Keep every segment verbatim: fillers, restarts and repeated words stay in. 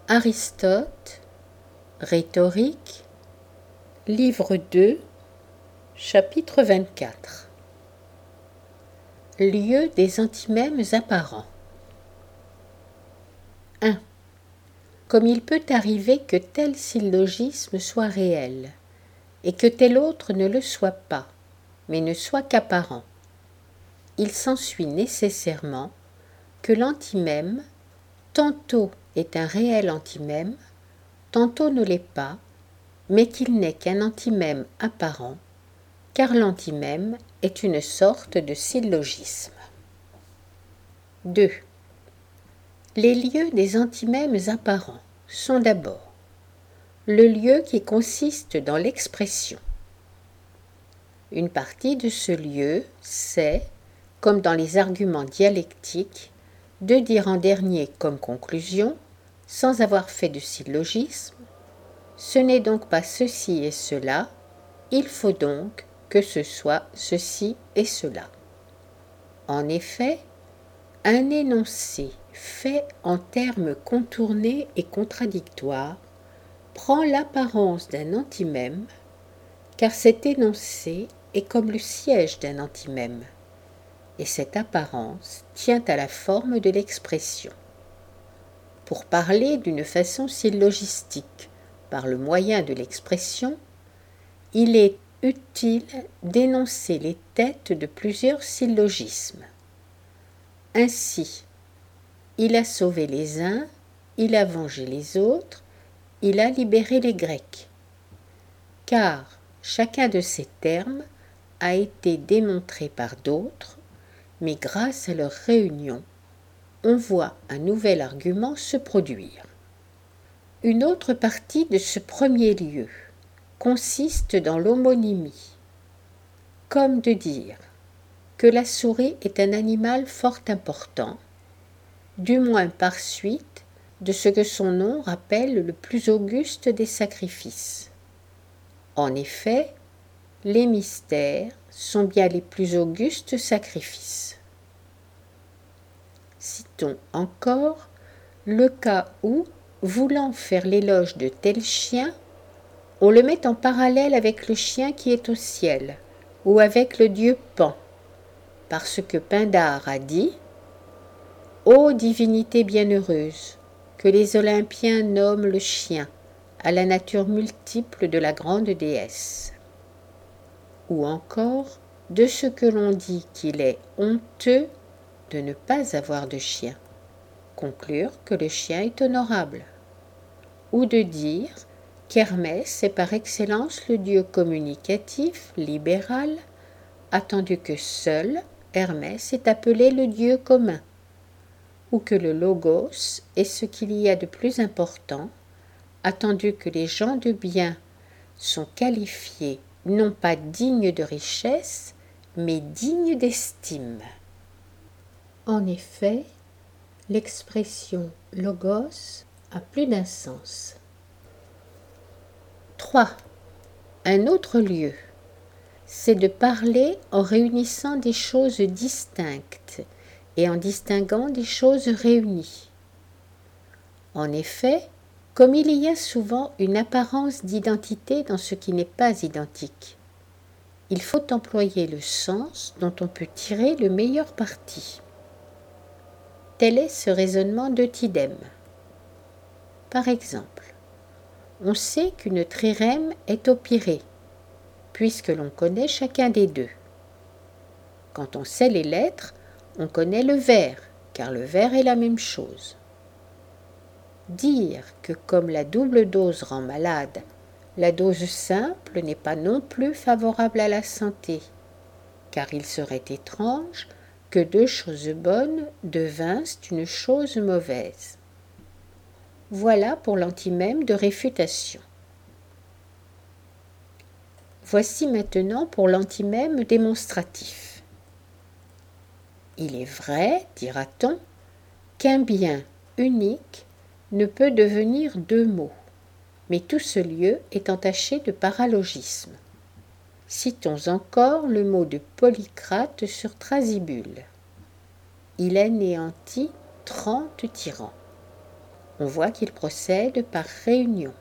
Aristote, Rhétorique, livre deux, chapitre vingt-quatre. Lieu des antimèmes apparents. un. Comme il peut arriver que tel syllogisme soit réel, et que tel autre ne le soit pas, mais ne soit qu'apparent, il s'ensuit nécessairement que l'antimème tantôt est un réel antimème, tantôt ne l'est pas, mais qu'il n'est qu'un antimème apparent, car l'antimème est une sorte de syllogisme. deux. Les lieux des antimèmes apparents sont d'abord le lieu qui consiste dans l'expression. Une partie de ce lieu, c'est, comme dans les arguments dialectiques, de dire en dernier comme conclusion, sans avoir fait de syllogisme, ce n'est donc pas ceci et cela, il faut donc que ce soit ceci et cela. En effet, un énoncé fait en termes contournés et contradictoires prend l'apparence d'un antimème, car cet énoncé est comme le siège d'un antimème, et cette apparence tient à la forme de l'expression. Pour parler d'une façon syllogistique, par le moyen de l'expression, il est utile d'énoncer les têtes de plusieurs syllogismes. Ainsi, il a sauvé les uns, il a vengé les autres, il a libéré les Grecs. Car chacun de ces termes a été démontré par d'autres, mais grâce à leur réunion, on voit un nouvel argument se produire. Une autre partie de ce premier lieu consiste dans l'homonymie, comme de dire que la souris est un animal fort important, du moins par suite de ce que son nom rappelle le plus auguste des sacrifices. En effet, les mystères sont bien les plus augustes sacrifices. Citons encore le cas où, voulant faire l'éloge de tel chien, on le met en parallèle avec le chien qui est au ciel, ou avec le dieu Pan, parce que Pindare a dit « Ô divinité bienheureuse, que les Olympiens nomment le chien, à la nature multiple de la grande déesse. » Ou encore de ce que l'on dit qu'il est honteux de ne pas avoir de chien, conclure que le chien est honorable. Ou de dire qu'Hermès est par excellence le dieu communicatif, libéral, attendu que seul Hermès est appelé le dieu commun, ou que le logos est ce qu'il y a de plus important, attendu que les gens de bien sont qualifiés non pas dignes de richesse, mais dignes d'estime. En effet, l'expression logos a plus d'un sens. trois. Un autre lieu, c'est de parler en réunissant des choses distinctes et en distinguant des choses réunies. En effet, comme il y a souvent une apparence d'identité dans ce qui n'est pas identique, il faut employer le sens dont on peut tirer le meilleur parti. Tel est ce raisonnement d'Eutydème. Par exemple, on sait qu'une trirème est opirée, puisque l'on connaît chacun des deux. Quand on sait les lettres, on connaît le vers, car le vers est la même chose. Dire que comme la double dose rend malade, la dose simple n'est pas non plus favorable à la santé, car il serait étrange que deux choses bonnes devinssent une chose mauvaise. Voilà pour l'antimème de réfutation. Voici maintenant pour l'antimème démonstratif. Il est vrai, dira-t-on, qu'un bien unique ne peut devenir deux mots, mais tout ce lieu est entaché de paralogisme. Citons encore le mot de Polycrate sur Thrasybule. Il anéantit trente tyrans. On voit qu'il procède par réunion.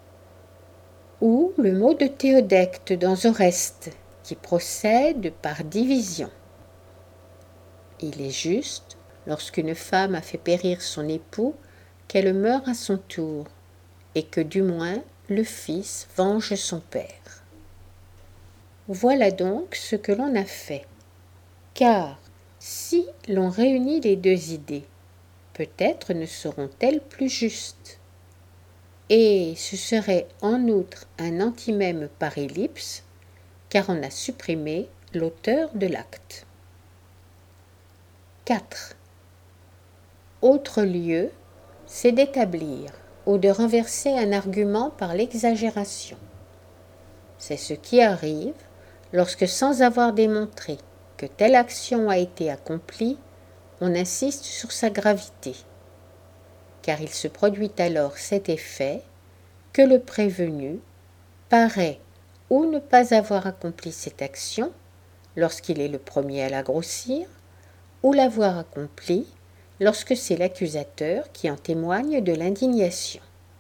Ou le mot de Théodecte dans Oreste, qui procède par division. Il est juste, lorsqu'une femme a fait périr son époux, qu'elle meure à son tour, et que du moins le fils venge son père. Voilà donc ce que l'on a fait. Car si l'on réunit les deux idées, peut-être ne seront-elles plus justes. Et ce serait en outre un antimème par ellipse, car on a supprimé l'auteur de l'acte. quatre. Autre lieu, c'est d'établir ou de renverser un argument par l'exagération. C'est ce qui arrive lorsque, sans avoir démontré que telle action a été accomplie, on insiste sur sa gravité, car il se produit alors cet effet que le prévenu paraît ou ne pas avoir accompli cette action lorsqu'il est le premier à la grossir, ou l'avoir accomplie lorsque c'est l'accusateur qui en témoigne de l'indignation.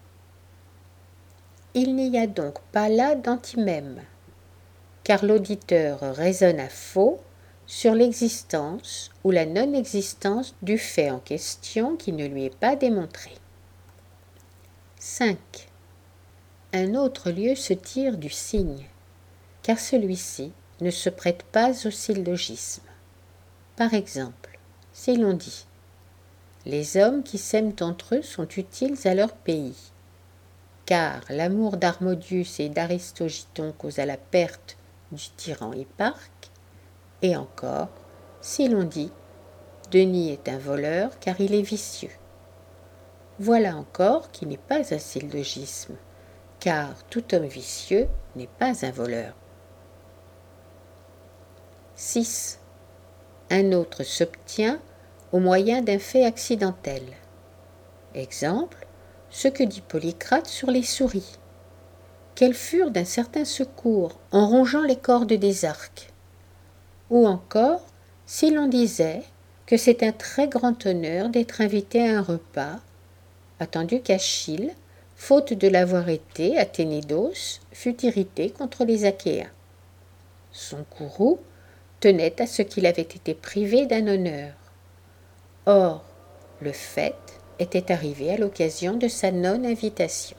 Il n'y a donc pas là d'antimème, car l'auditeur raisonne à faux sur l'existence ou la non-existence du fait en question qui ne lui est pas démontré. cinq. Un autre lieu se tire du signe, car celui-ci ne se prête pas au syllogisme. Par exemple, si l'on dit « Les hommes qui s'aiment entre eux sont utiles à leur pays », car l'amour d'Harmodius et d'Aristogiton causa la perte du tyran Hipparque, et encore, si l'on dit « Denis est un voleur car il est vicieux », voilà encore qui n'est pas un syllogisme, car tout homme vicieux n'est pas un voleur. six. Un autre s'obtient au moyen d'un fait accidentel. Exemple, ce que dit Polycrate sur les souris, qu'elles furent d'un certain secours en rongeant les cordes des arcs. Ou encore, si l'on disait que c'est un très grand honneur d'être invité à un repas, attendu qu'Achille, faute de l'avoir été à Ténédos, fut irrité contre les Achéens. Son courroux tenait à ce qu'il avait été privé d'un honneur. Or, le fait était arrivé à l'occasion de sa non-invitation.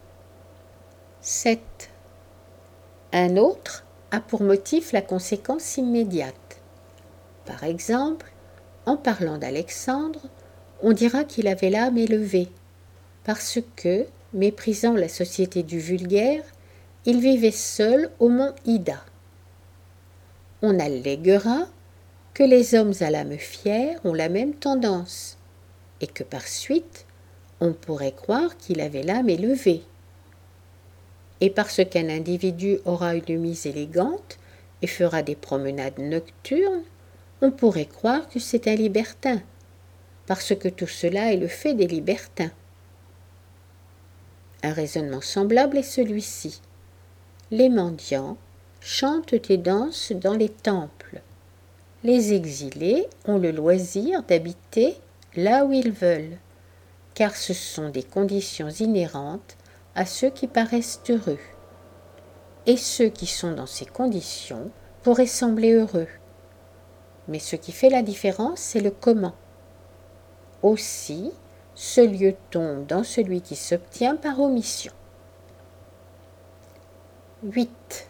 sept. Un autre a pour motif la conséquence immédiate. Par exemple, en parlant d'Alexandre, on dira qu'il avait l'âme élevée, parce que, méprisant la société du vulgaire, il vivait seul au mont Ida. On alléguera que les hommes à l'âme fière ont la même tendance, et que par suite, on pourrait croire qu'il avait l'âme élevée. Et parce qu'un individu aura une mise élégante et fera des promenades nocturnes, on pourrait croire que c'est un libertin, parce que tout cela est le fait des libertins. Un raisonnement semblable est celui-ci. Les mendiants chantent et dansent dans les temples. Les exilés ont le loisir d'habiter là où ils veulent, car ce sont des conditions inhérentes à ceux qui paraissent heureux. Et ceux qui sont dans ces conditions pourraient sembler heureux. Mais ce qui fait la différence, c'est le comment. Aussi, ce lieu tombe dans celui qui s'obtient par omission. huit.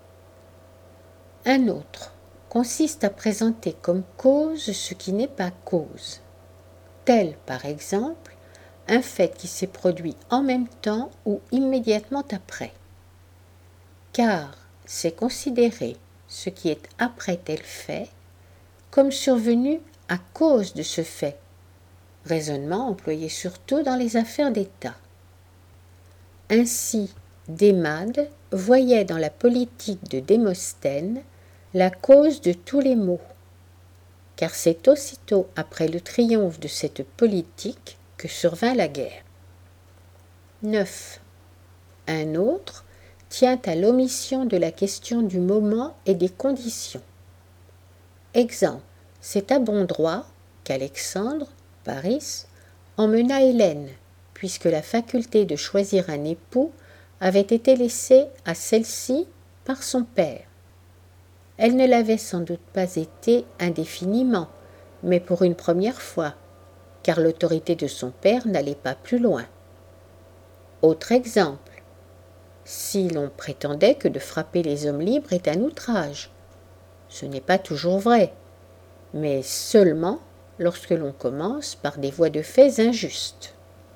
Un autre consiste à présenter comme cause ce qui n'est pas cause, tel par exemple un fait qui s'est produit en même temps ou immédiatement après. Car c'est considérer ce qui est après tel fait comme survenu à cause de ce fait, raisonnement employé surtout dans les affaires d'État. Ainsi, Démade voyait dans la politique de Démosthène la cause de tous les maux, car c'est aussitôt après le triomphe de cette politique que survint la guerre. neuf. Un autre tient à l'omission de la question du moment et des conditions. Exemple, c'est à bon droit qu'Alexandre, Paris, emmena Hélène, puisque la faculté de choisir un époux avait été laissée à celle-ci par son père. Elle ne l'avait sans doute pas été indéfiniment, mais pour une première fois, car l'autorité de son père n'allait pas plus loin. Autre exemple, si l'on prétendait que de frapper les hommes libres est un outrage, ce n'est pas toujours vrai, mais seulement lorsque l'on commence par des voies de faits injustes.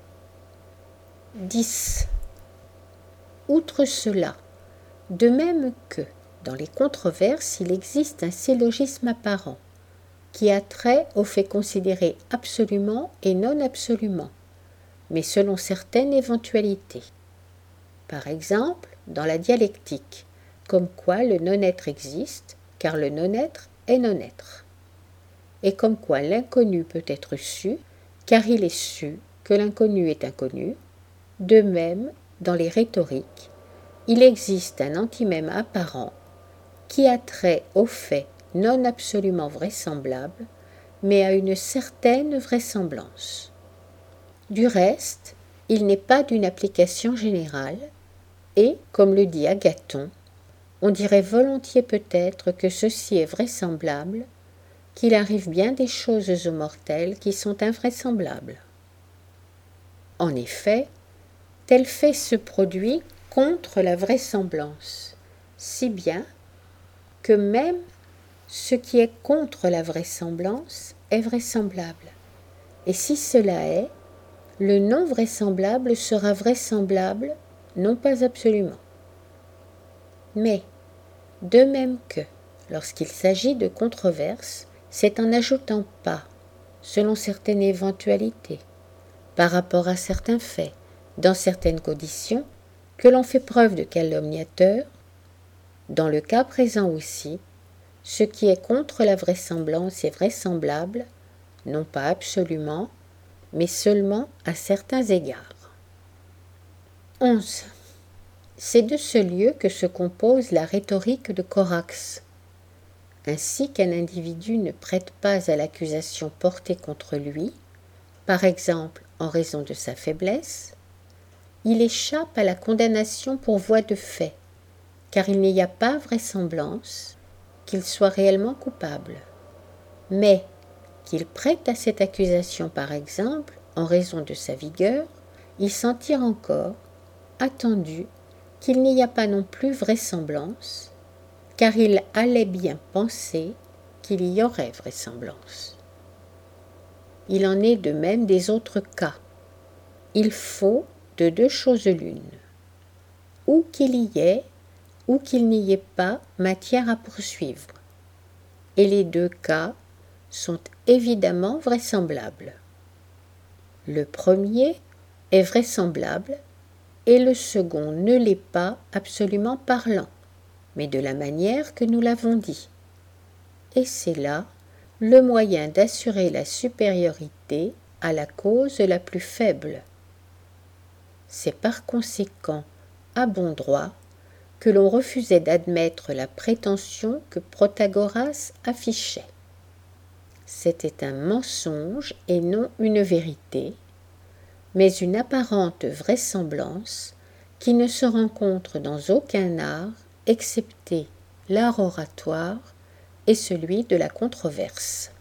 dix. Outre cela, de même que, dans les controverses, il existe un syllogisme apparent, qui a trait aux faits considérés absolument et non absolument, mais selon certaines éventualités. Par exemple, dans la dialectique, comme quoi le non-être existe, car le non-être est non-être, et comme quoi l'inconnu peut être su, car il est su que l'inconnu est inconnu. De même, dans les rhétoriques, il existe un antimème apparent qui a trait aux faits non absolument vraisemblables, mais à une certaine vraisemblance. Du reste, il n'est pas d'une application générale, et, comme le dit Agathon, on dirait volontiers peut-être que ceci est vraisemblable, qu'il arrive bien des choses aux mortels qui sont invraisemblables. En effet, tel fait se produit contre la vraisemblance, si bien que même ce qui est contre la vraisemblance est vraisemblable. Et si cela est, le non vraisemblable sera vraisemblable, non pas absolument. Mais, de même que, lorsqu'il s'agit de controverses, c'est en n'ajoutant pas, selon certaines éventualités, par rapport à certains faits, dans certaines conditions, que l'on fait preuve de calomniateur, dans le cas présent aussi, ce qui est contre la vraisemblance est vraisemblable, non pas absolument, mais seulement à certains égards. onze. C'est de ce lieu que se compose la rhétorique de Corax. Ainsi qu'un individu ne prête pas à l'accusation portée contre lui, par exemple en raison de sa faiblesse, il échappe à la condamnation pour voie de fait, car il n'y a pas vraisemblance qu'il soit réellement coupable. Mais qu'il prête à cette accusation, par exemple, en raison de sa vigueur, il s'en tire encore, attendu qu'il n'y a pas non plus vraisemblance, car il allait bien penser qu'il y aurait vraisemblance. Il en est de même des autres cas. Il faut de deux choses l'une, ou qu'il y ait, ou qu'il n'y ait pas matière à poursuivre. Et les deux cas sont évidemment vraisemblables. Le premier est vraisemblable et le second ne l'est pas absolument parlant, mais de la manière que nous l'avons dit. Et c'est là le moyen d'assurer la supériorité à la cause la plus faible. C'est par conséquent à bon droit que l'on refusait d'admettre la prétention que Protagoras affichait. C'était un mensonge et non une vérité, mais une apparente vraisemblance qui ne se rencontre dans aucun art excepté l'art oratoire et celui de la controverse.